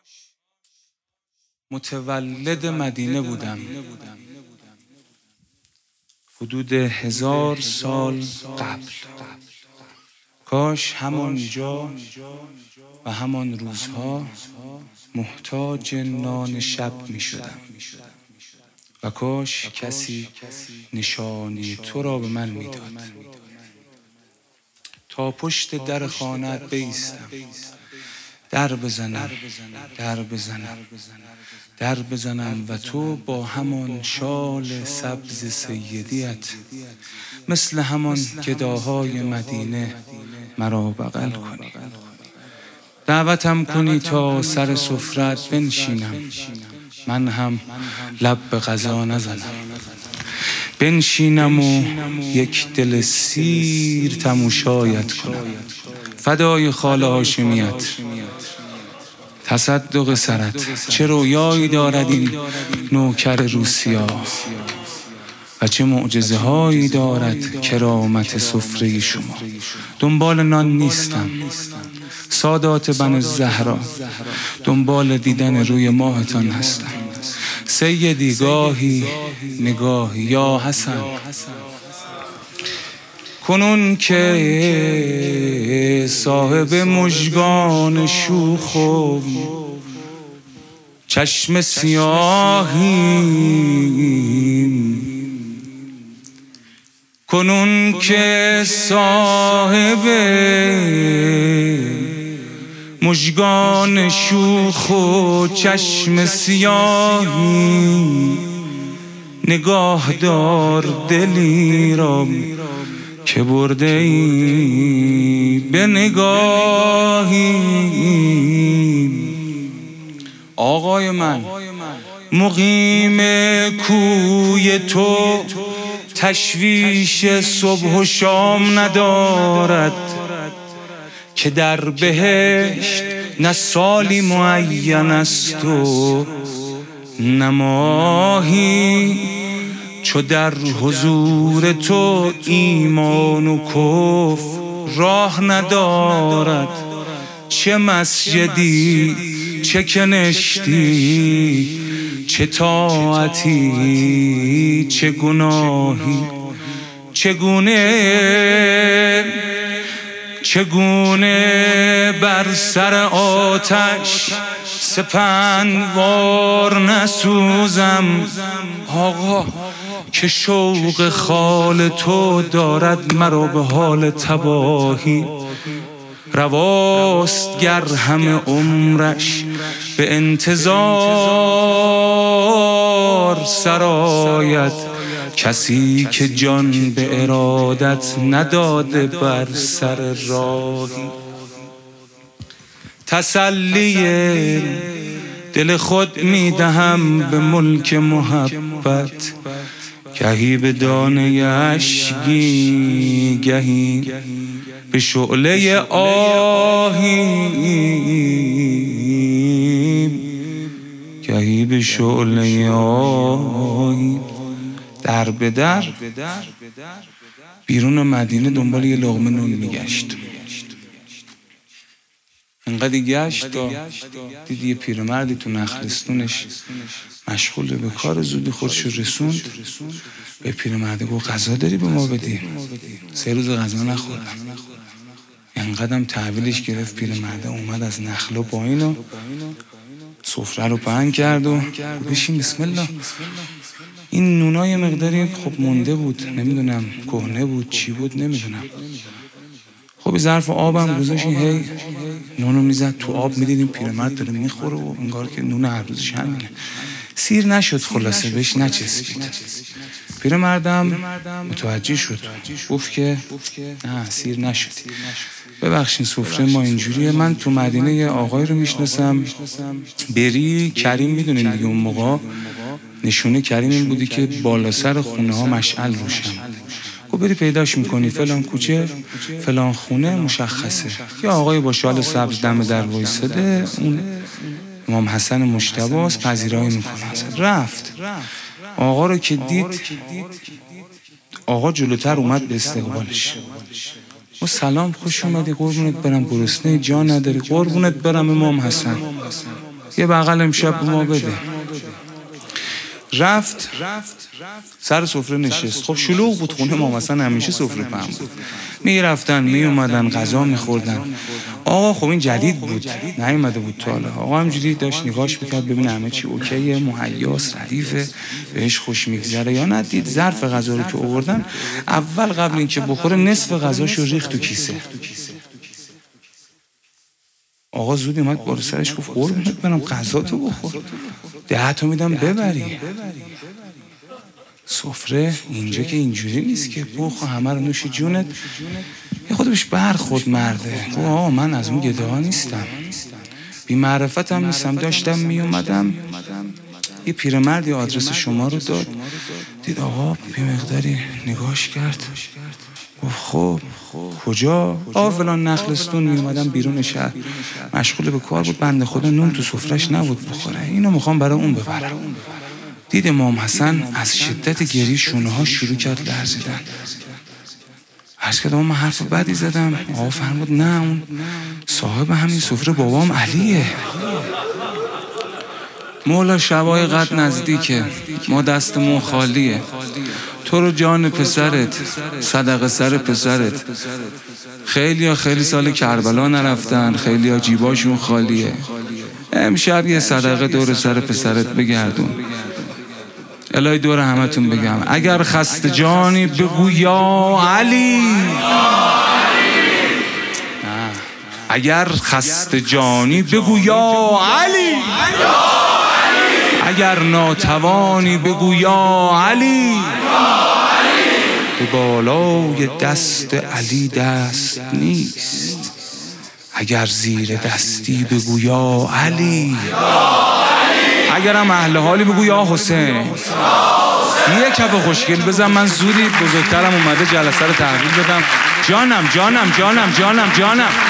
متولد مدینه بودم. حدود 1000 سال قبل. کاش همانجا و همان روزها محتاج نان شب می شدم و کاش کسی نشانی تو را به من می داد. تا پشت در خانه‌ات بایستم، در بزنم و تو با همان شال سبز سیدیت مثل همان گداهای مدینه مرا بغل کنی. دعوتم کنی تا سر سفرت بنشینم، من هم لب به غذا نزنم. بنشینم و یک دل سیر تماشایت کنم، فدای خاله هاشمیت. تصدق سرت، چه رویایی دارد این نوکر روسیا و چه معجزه هایی دارد کرامت سفره شما. دنبال نان نیستم سادات بن زهرا، دنبال دیدن روی ماهتان هستم. سیدی گاهی نگاهی یا حسن، کنون که صاحب مژگان شوخ و چشم سیاهیم، کنون که صاحب مژگان شوخ و چشم سیاهیم، نگاه دار دلی را که برده ای به نگاهی. آقای من مقیم کوی تو تشویش صبح و شام ندارد که در بهشت نه سالی معین است و نه ماهی. چو در حضور تو ایمان و کفر راه ندارد، چه مسجدی چه کنشتی چه طاعتی چه گناهی. چگونه بر سر آتش سپندوار نسوزم آقا، که شوق خال تو دارد مرا به حال تباهی. رواست گر همه عمرش به انتظار سرایت، کسی که جان به ارادت نداده بر سر راهی. تسلی دل خود میدهم به ملک محبت، گهی به دانه اشکی گهی به شعله آهی، گهی به شعله آهی. در به در بیرون مدینه دنبال یه لقمه نون میگشت. انقدر گشت تا دید یه پیرمردی تو نخلستونش مشغول به کار، زودی خودشو رسوند به پیرمرد. گفت غذا داری به ما بدی؟ 3 روز غذا نخوردم. انقدرم تحویلش گرفت پیرمرد، اومد از نخل و پایین و سفره رو پهن کرد و بشین بسم الله. این نونای مقداری خب مونده بود، نمیدونم کهنه بود چی بود نمیدونم. خب ظرف آبم گذاشت، هی نونو میزد تو آب، میدیدیم پیرمرد داره میخوره و انگار که نون هر روزش همینه. سیر نشد، خلاصه بهش نچسبید. پیرمردم متوجه شد، گفت که نه سیر نشد. ببخشید سفره ما اینجوریه. من تو مدینه یه آقای رو میشناسم، بری کریم، میدونین دیگه اون موقع نشونه کریم این بودی که بالا سر خونه ها مشعل روشن. خب بری پیداش میکنی، فلان کوچه فلان خونه مشخصه. یه آقای با شال سبز دم در وایساده، اون امام حسن مجتبی پذیرایی میکنه. رفت آقا رو که دید، آقا جلوتر اومد به استقبالش. و سلام خوش اومدی، قربونت برم، گرسنه جا نداری؟ قربونت برم امام حسن. یه بغل امشب به ما بده. رفت سر سفره نشست. خب شلوغ بود خونه ما، مثلا همیشه سفره پهن بود، میرفتن میومدن غذا میخوردن. آقا خب این جدید بود، نیومده بود تا حالا. آقا همجوری داشت نگاش میکرد ببینه همه چی اوکیه، مهیاس، ردیفه، بهش خوش میگذره یا نه. دید ظرف غذا رو که آوردن، اول قبل اینکه بخوره نصف غذاشو ریخت تو کیسه. آقا زود اومد بالا سرش گفت قربونت برم غذا تو بخور، 10 تا میدم ببری. سفره اینجا که اینجوری نیست که بخور همه رو نوش جونت. یه خود بهش برخورد مرده. آقا من از اون گده ها نیستم، بی معرفت هم نیستم. داشتم میومدم یه پیرمردی آدرس شما رو داد. دید آقا بی مقداری نگاش کرد، گفت خب کجا؟ فلان نخلستون. میومدم بیرون شهر، مشغول به کار بود، بنده خدا نون تو سفرش نبود بخوره، اینو میخوام برای اون ببرم. دید امام حسن از شدت گریه شونه ها شروع کرد لرزیدن. عرض کردم من حرف بدی زدم؟ آقا فرمود نه، اون صاحب همین سفره بابام علیه. مولا شبای قد نزدیکه، ما دستمون خالیه، تو رو جان پسرت، صدقه سر پسرت. خیلی سال کربلا نرفتن، خیلی جیباشون خالیه، امشب یه صدقه دور سر پسرت بگردون. الهی دور همتون بگم اگر خسته جانی بگو یا علی، اگر خسته جانی بگو یا علی، اگر ناتوانی بگو یا علی، به بالای دست علی دست نیست، اگر زیر دستی بگو یا علی، اگرم اهل حالی بگو یا حسین. یه کف خوشگل بزن، من زودی بزرگترم اومده جلسه رو تحویل بدم. جانم جانم جانم جانم جانم